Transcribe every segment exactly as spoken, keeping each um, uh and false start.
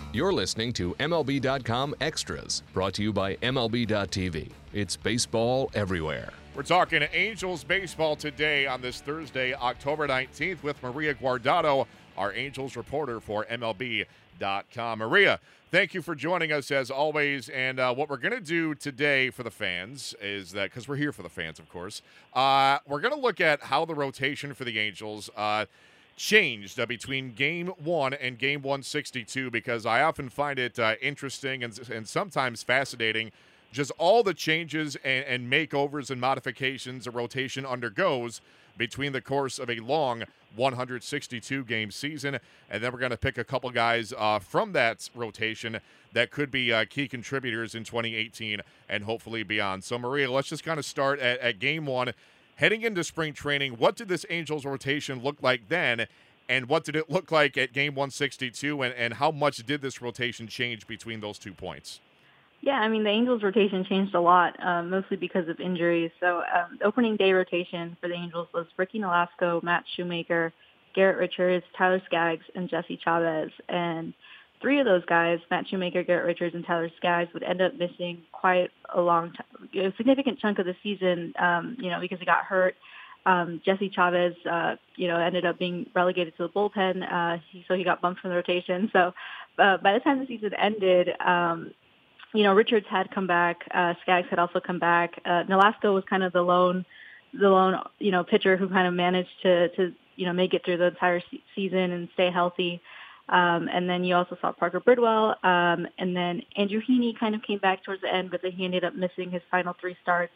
You're listening to M L B dot com Extras, brought to you by M L B dot T V. It's baseball everywhere. We're talking Angels baseball today on this Thursday, October nineteenth, with Maria Guardado, our Angels reporter for M L B dot com. Maria, thank you for joining us as always. And uh, what we're going to do today for the fans is that, because we're here for the fans, of course, uh, we're going to look at how the rotation for the Angels uh, changed uh, between game one and game one sixty-two, because I often find it uh, interesting and, and sometimes fascinating just all the changes and, and makeovers and modifications a rotation undergoes between the course of a long one hundred sixty-two game season. And then we're going to pick a couple guys uh, from that rotation that could be uh, key contributors in twenty eighteen and hopefully beyond. So, Maria, let's just kind of start at, at game one. Heading into spring training, what did this Angels rotation look like then, and what did it look like at game one sixty-two, and, and how much did this rotation change between those two points? Yeah, I mean, the Angels rotation changed a lot, um, mostly because of injuries. So um, the opening day rotation for the Angels was Ricky Nolasco, Matt Shoemaker, Garrett Richards, Tyler Skaggs, and Jesse Chavez. And three of those guys, Matt Shoemaker, Garrett Richards, and Tyler Skaggs, would end up missing quite a long time, a significant chunk of the season, um, you know, because he got hurt. Um, Jesse Chavez, uh, you know, ended up being relegated to the bullpen, uh, he, so he got bumped from the rotation. So uh, by the time the season ended, um, you know, Richards had come back. Uh, Skaggs had also come back. Uh, Nolasco was kind of the lone, the lone, you know, pitcher who kind of managed to, to, you know, make it through the entire se- season and stay healthy. Um, and then you also saw Parker Bridwell. Um, and then Andrew Heaney kind of came back towards the end, but then he ended up missing his final three starts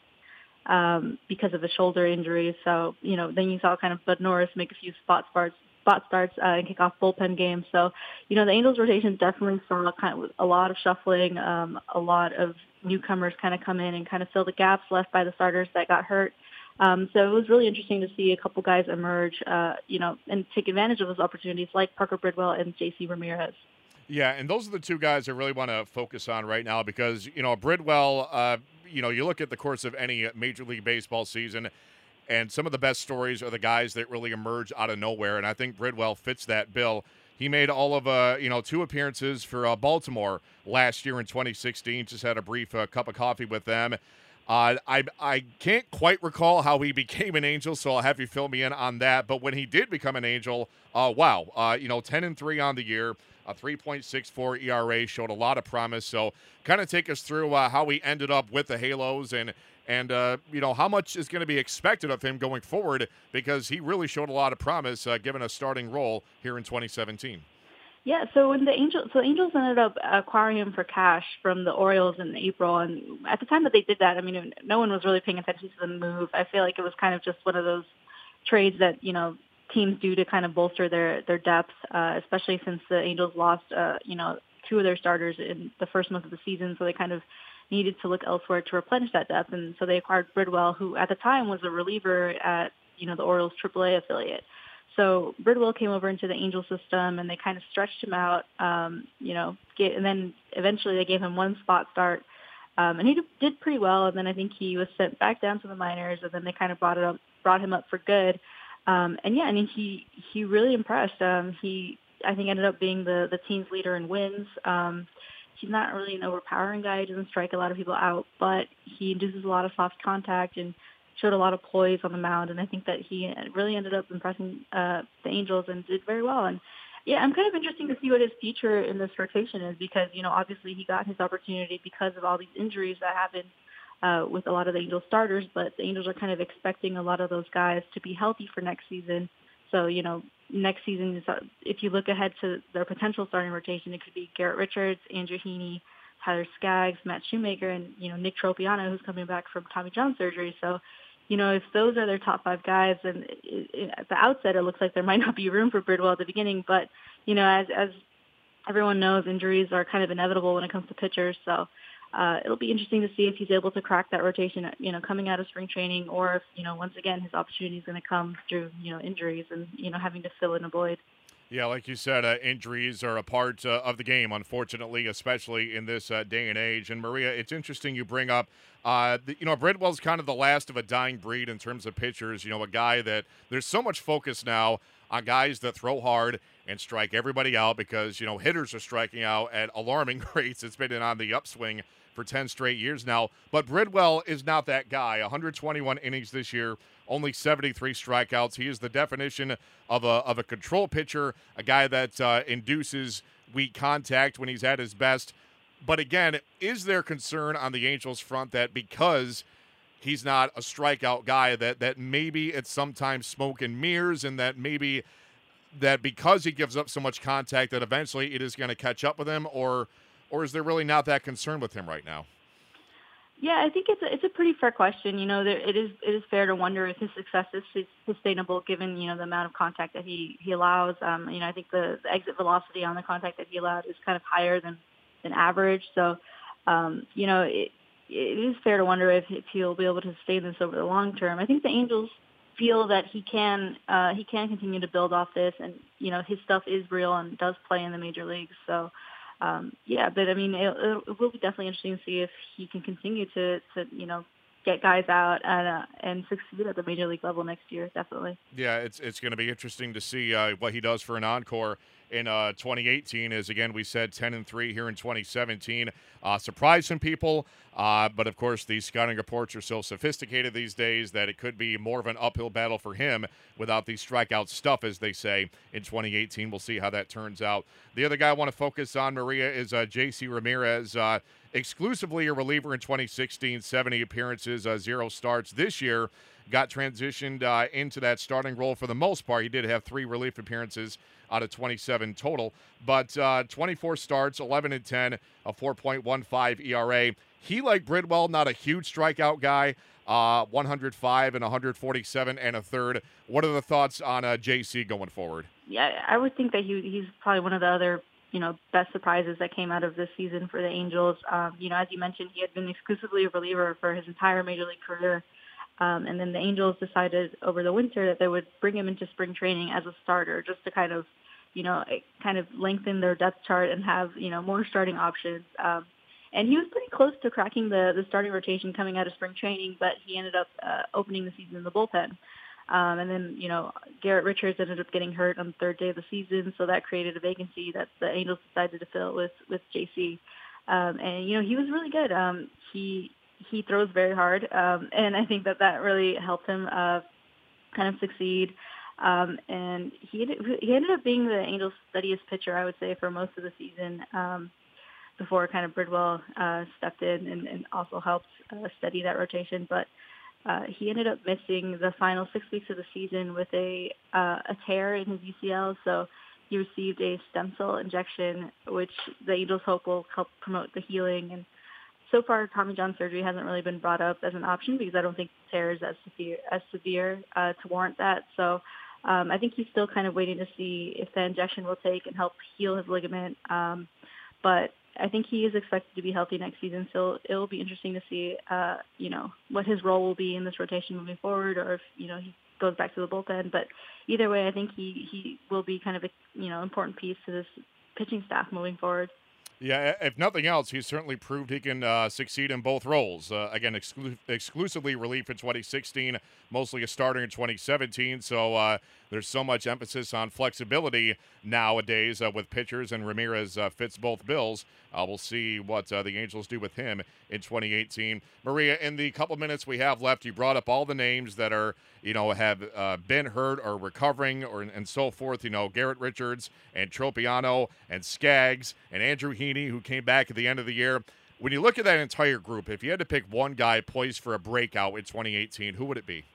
um, because of a shoulder injury. So, you know, then you saw kind of Bud Norris make a few spot starts, spot starts uh, and kick off bullpen games. So, you know, the Angels rotation definitely saw kind of a lot of shuffling, um, a lot of newcomers kind of come in and kind of fill the gaps left by the starters that got hurt. Um, so it was really interesting to see a couple guys emerge, uh, you know, and take advantage of those opportunities like Parker Bridwell and J C Ramirez. Yeah, and those are the two guys I really want to focus on right now because, you know, Bridwell, uh, you know, you look at the course of any Major League Baseball season, and some of the best stories are the guys that really emerge out of nowhere, and I think Bridwell fits that bill. He made all of, uh, you know, two appearances for uh, Baltimore last year in twenty sixteen, just had a brief uh, cup of coffee with them. Uh, I I can't quite recall how he became an Angel, so I'll have you fill me in on that. But when he did become an Angel, uh, wow, uh, you know, ten and three on the year, a three point six four E R A, showed a lot of promise. So kind of take us through uh, how he ended up with the Halos and, and uh, you know, how much is going to be expected of him going forward, because he really showed a lot of promise uh, given a starting role here in twenty seventeen. Yeah, so when the Angels, so the Angels ended up acquiring him for cash from the Orioles in April, and at the time that they did that, I mean, no one was really paying attention to the move. I feel like it was kind of just one of those trades that, you know, teams do to kind of bolster their their depth, uh, especially since the Angels lost, uh, you know, two of their starters in the first month of the season, so they kind of needed to look elsewhere to replenish that depth, and so they acquired Bridwell, who at the time was a reliever at, you know, the Orioles triple A affiliate. So Bridwell came over into the Angel system, and they kind of stretched him out, um, you know, get, and then eventually they gave him one spot start, um, and he did, did pretty well. And then I think he was sent back down to the minors, and then they kind of brought it up, brought him up for good. Um, and yeah, I mean, he he really impressed. Um, he I think ended up being the the team's leader in wins. Um, he's not really an overpowering guy; he doesn't strike a lot of people out, but he induces a lot of soft contact and showed a lot of poise on the mound, and I think that he really ended up impressing uh, the Angels and did very well. And yeah, I'm kind of interested to see what his future in this rotation is, because, you know, obviously he got his opportunity because of all these injuries that happened uh, with a lot of the Angels starters, but the Angels are kind of expecting a lot of those guys to be healthy for next season. So, you know, next season, if you look ahead to their potential starting rotation, it could be Garrett Richards, Andrew Heaney, Tyler Skaggs, Matt Shoemaker, and, you know, Nick Tropiano, who's coming back from Tommy John surgery. So, you know, if those are their top five guys, then it, it, at the outset, it looks like there might not be room for Bridwell at the beginning. But, you know, as as everyone knows, injuries are kind of inevitable when it comes to pitchers. So uh, it'll be interesting to see if he's able to crack that rotation, you know, coming out of spring training, or if, you know, once again, his opportunity is going to come through, you know, injuries and, you know, having to fill in a void. Yeah, like you said, uh, injuries are a part uh, of the game, unfortunately, especially in this uh, day and age. And Maria, it's interesting you bring up, uh, the, you know, Bridwell's kind of the last of a dying breed in terms of pitchers. You know, a guy that there's so much focus now on guys that throw hard and strike everybody out because, you know, hitters are striking out at alarming rates. It's been on the upswing for ten straight years now. But Bridwell is not that guy. one hundred twenty-one innings this year, only seventy-three strikeouts. He is the definition of a of a control pitcher, a guy that uh, induces weak contact when he's at his best. But again, is there concern on the Angels front that because he's not a strikeout guy, that that maybe it's sometimes smoke and mirrors, and that maybe that because he gives up so much contact that eventually it is going to catch up with him, or or is there really not that concern with him right now? Yeah, I think it's a, it's a pretty fair question. You know, there, it is it is fair to wonder if his success is sustainable given, you know, the amount of contact that he, he allows. Um, you know, I think the, the exit velocity on the contact that he allowed is kind of higher than, than average. So, um, you know, it, it is fair to wonder if, if he'll be able to sustain this over the long term. I think the Angels feel that he can uh, he can continue to build off this, and you know his stuff is real and does play in the major leagues. So um, yeah, but I mean it, it will be definitely interesting to see if he can continue to, to you know get guys out and uh, and succeed at the major league level next year. Definitely. Yeah, it's it's going to be interesting to see uh, what he does for an encore in uh, twenty eighteen. As again we said, ten and three here in twenty seventeen. Uh, surprised some people, uh, but of course these scouting reports are so sophisticated these days that it could be more of an uphill battle for him without the strikeout stuff, as they say, in twenty eighteen. We'll see how that turns out. The other guy I want to focus on, Maria, is uh, J C Ramirez. Uh, exclusively a reliever in twenty sixteen, seventy appearances, uh, zero starts. This year got transitioned uh, into that starting role for the most part. He did have three relief appearances out of twenty-seven total, but uh, twenty-four starts, eleven and ten, a four point one five E R A. He, like Bridwell, not a huge strikeout guy, uh, one hundred five and one forty-seven and a third. What are the thoughts on uh, J C going forward? Yeah, I would think that he he's probably one of the other you know best surprises that came out of this season for the Angels. Um, you know, as you mentioned, he had been exclusively a reliever for his entire major league career. Um, and then the Angels decided over the winter that they would bring him into spring training as a starter, just to kind of, you know, kind of lengthen their depth chart and have, you know, more starting options. Um, and he was pretty close to cracking the, the starting rotation coming out of spring training, but he ended up uh, opening the season in the bullpen. Um, and then, you know, Garrett Richards ended up getting hurt on the third day of the season, so that created a vacancy that the Angels decided to fill with, with J C. Um, and, you know, he was really good. Um, he He throws very hard, um, and I think that that really helped him uh, kind of succeed. Um, and he he ended up being the Angels' steadiest pitcher, I would say, for most of the season um, before kind of Bridwell uh, stepped in and, and also helped uh, steady that rotation. But uh, he ended up missing the final six weeks of the season with a uh, a tear in his U C L, so he received a stem cell injection, which the Angels hope will help promote the healing. And so far, Tommy John surgery hasn't really been brought up as an option because I don't think the tear is as severe, as severe uh, to warrant that. So um, I think he's still kind of waiting to see if the injection will take and help heal his ligament. Um, but I think he is expected to be healthy next season, so it will be interesting to see, uh, you know, what his role will be in this rotation moving forward, or if, you know, he goes back to the bullpen. But either way, I think he, he will be kind of a, you know, important piece to this pitching staff moving forward. Yeah, if nothing else, he's certainly proved he can uh, succeed in both roles. Uh, again, exclu- exclusively relief in twenty sixteen, mostly a starter in twenty seventeen. So uh, there's so much emphasis on flexibility nowadays uh, with pitchers, and Ramirez uh, fits both bills. Uh, we'll see what uh, the Angels do with him in twenty eighteen. Maria, in the couple minutes we have left, you brought up all the names that are, you know, have uh, been hurt or recovering or and so forth. You know, Garrett Richards and Tropiano and Skaggs and Andrew Heaney, who came back at the end of the year. When you look at that entire group, if you had to pick one guy poised for a breakout in twenty eighteen, who would it be?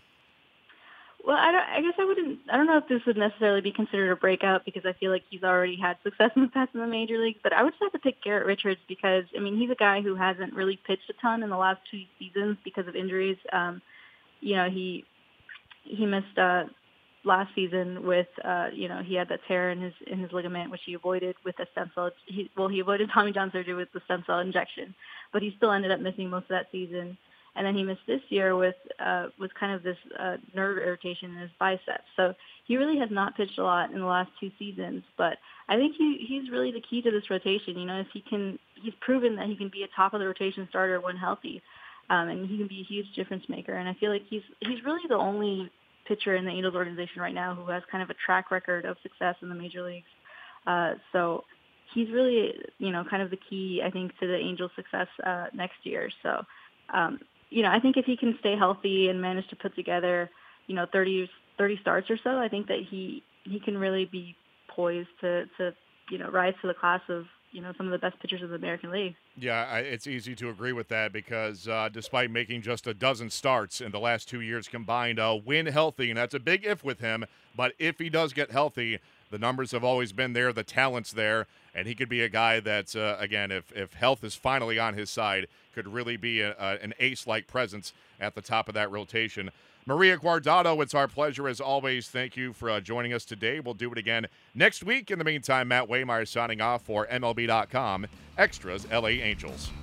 Well, I, don't, I guess I wouldn't. I don't know if this would necessarily be considered a breakout because I feel like he's already had success in the past in the major leagues. But I would just have to pick Garrett Richards because I mean he's a guy who hasn't really pitched a ton in the last two seasons because of injuries. Um, you know, he he missed uh, last season with uh, you know he had that tear in his in his ligament, which he avoided with a stem cell. He, well, he avoided Tommy John surgery with the stem cell injection, but he still ended up missing most of that season. And then he missed this year with uh, with kind of this uh, nerve irritation in his biceps. So he really has not pitched a lot in the last two seasons. But I think he he's really the key to this rotation. You know, if he can, he's proven that he can be a top of the rotation starter when healthy, um, and he can be a huge difference maker. And I feel like he's he's really the only pitcher in the Angels organization right now who has kind of a track record of success in the major leagues. Uh, so he's really, you know, kind of the key, I think, to the Angels' success uh, next year. So, um, you know, I think if he can stay healthy and manage to put together, you know, thirty, thirty starts or so, I think that he, he can really be poised to, to, you know, rise to the class of, you know, some of the best pitchers in the American League. Yeah, I, it's easy to agree with that because uh, despite making just a dozen starts in the last two years combined, uh, when healthy, and that's a big if with him, but if he does get healthy, the numbers have always been there, the talent's there, and he could be a guy that, uh, again, if, if health is finally on his side, could really be a, a, an ace-like presence at the top of that rotation. Maria Guardado, it's our pleasure as always. Thank you for uh, joining us today. We'll do it again next week. In the meantime, Matt Waymire signing off for M L B dot com Extras L A Angels.